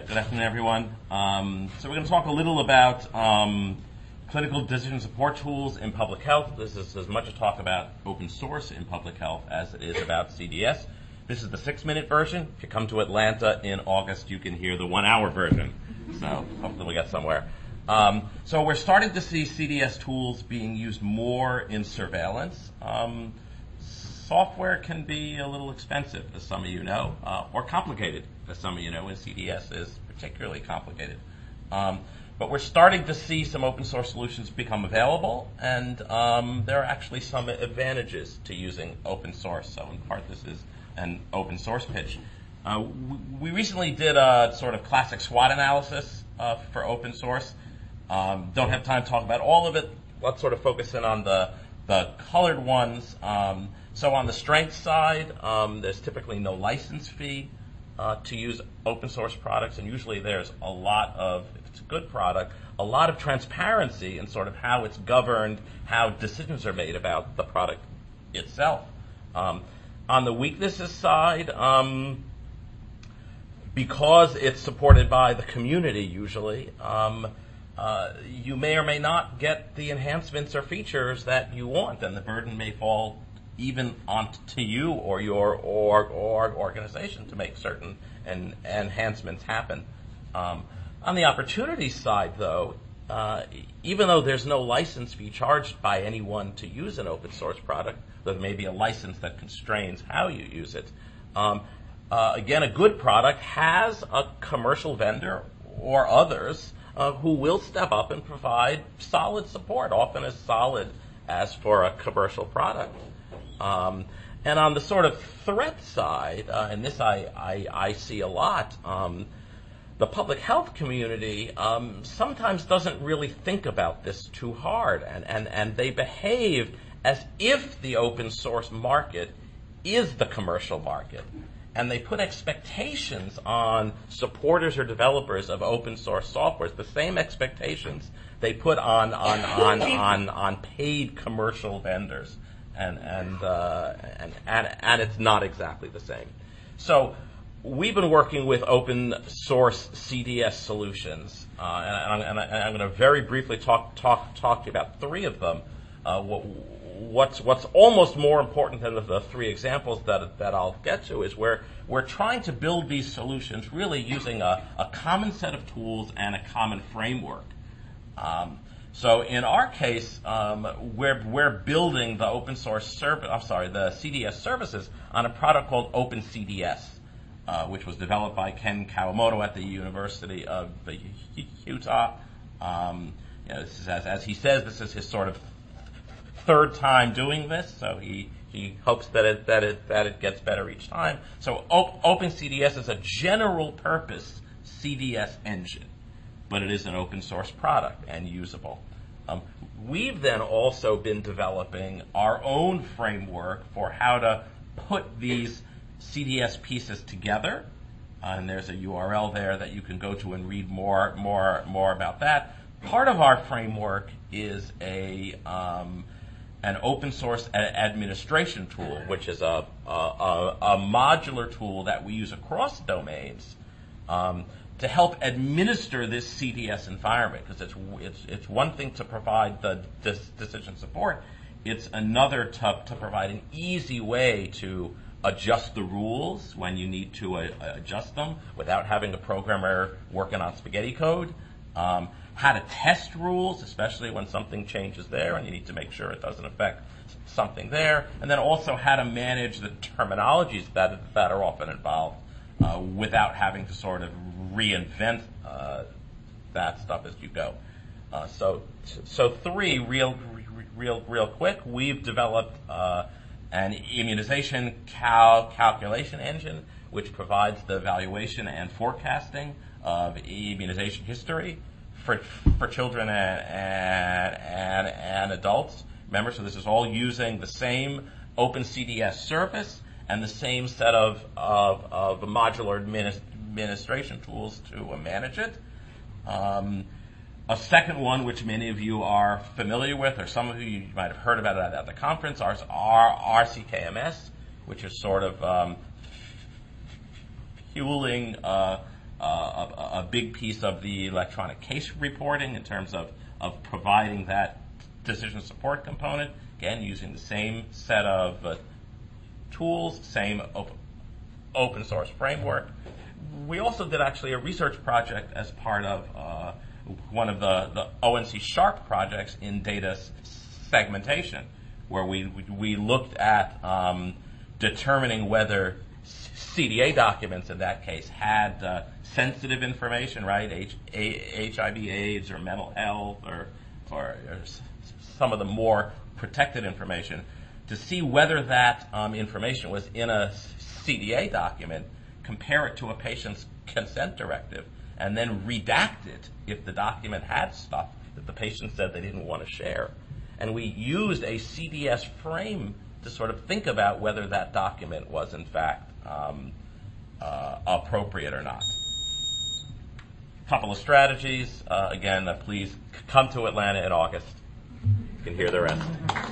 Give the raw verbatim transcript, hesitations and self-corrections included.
good afternoon, everyone. Um, so we're going to talk a little about um, clinical decision support tools in public health. This is as much a talk about open source in public health as it is about C D S. This is the six-minute version. If you come to Atlanta in August, you can hear the one-hour version. So hopefully we'll get somewhere. Um, so we're starting to see C D S tools being used more in surveillance. Um, software can be a little expensive, as some of you know, uh, or complicated, as some of you know, and C D S is particularly complicated. Um, but we're starting to see some open source solutions become available, and um, there are actually some advantages to using open source. So in part, this is an open source pitch. Uh, we recently did a sort of classic SWOT analysis uh, for open source. Um, don't have time to talk about all of it. Let's sort of focus in on the, the colored ones. Um, so on the strength side, um, there's typically no license fee uh, to use open source products, and usually there's a lot of, if it's a good product, a lot of transparency in sort of how it's governed, how decisions are made about the product itself. Um, on the weaknesses side, um, because it's supported by the community usually, um, uh, you may or may not get the enhancements or features that you want, and the burden may fall even onto you or your org, org organization to make certain en- enhancements happen. Um, on the opportunity side, though, uh, even though there's no license fee charged by anyone to use an open source product, there may be a license that constrains how you use it. Um, uh, again, a good product has a commercial vendor or others uh, who will step up and provide solid support, often as solid as for a commercial product. Um, and on the sort of threat side, uh, and this I, I, I see a lot, um, the public health community um, sometimes doesn't really think about this too hard, and, and, and they behave as if the open source market is the commercial market. And they put expectations on supporters or developers of open source software, the same expectations they put on on on on, on paid commercial vendors. And and, uh, and and and it's not exactly the same. So we've been working with open source C D S solutions, uh, and, and, and I'm going to very briefly talk talk talk to you about three of them. Uh, what, what's what's almost more important than the, the three examples that that I'll get to is where we're trying to build these solutions really using a, a common set of tools and a common framework. Um, So in our case, um, we're we're building the open source service. I'm sorry, the C D S services on a product called OpenCDS, uh, which was developed by Ken Kawamoto at the University of Utah. Um, you know, this is, as as he says, this is his sort of third time doing this, so he he hopes that it that it that it gets better each time. So op- OpenCDS is a general purpose C D S engine, but it is an open source product and usable. Um, we've then also been developing our own framework for how to put these C D S pieces together, uh, and there's a U R L there that you can go to and read more, more, more about that. Part of our framework is a um, an open source a- administration tool, which is a, a, a, a modular tool that we use across domains. Um, to help administer this C D S environment, because it's, it's it's one thing to provide the dis- decision support, it's another to, to provide an easy way to adjust the rules when you need to uh, adjust them without having a programmer working on spaghetti code, um, how to test rules, especially when something changes there and you need to make sure it doesn't affect something there, and then also how to manage the terminologies that that are often involved uh, without having to sort of reinvent uh, that stuff as you go. Uh, so, so three real, real, real quick. We've developed uh, an immunization cal- calculation engine, which provides the evaluation and forecasting of immunization history for for children and and, and, and adults. Remember, so this is all using the same OpenCDS service and the same set of of, of modular administ- administration tools to uh, manage it. Um, a second one, which many of you are familiar with, or some of you, you might have heard about it at the conference, are R C K M S, which is sort of um, fueling uh, uh, a, a big piece of the electronic case reporting in terms of, of providing that decision support component, again, using the same set of uh, tools, same open, open source framework. We also did actually a research project as part of uh, one of the, the O N C SHARP projects in data s- segmentation, where we, we, we looked at um, determining whether C D A documents in that case had uh, sensitive information, right? H- A- H I V AIDS or mental health or, or, or s- some of the more protected information, to see whether that um, information was in a C D A document, compare it to a patient's consent directive, and then redact it if the document had stuff that the patient said they didn't want to share. And we used a C D S frame to sort of think about whether that document was in fact um, uh, appropriate or not. Couple of strategies. Uh, again, uh, please come to Atlanta in August. You can hear the rest.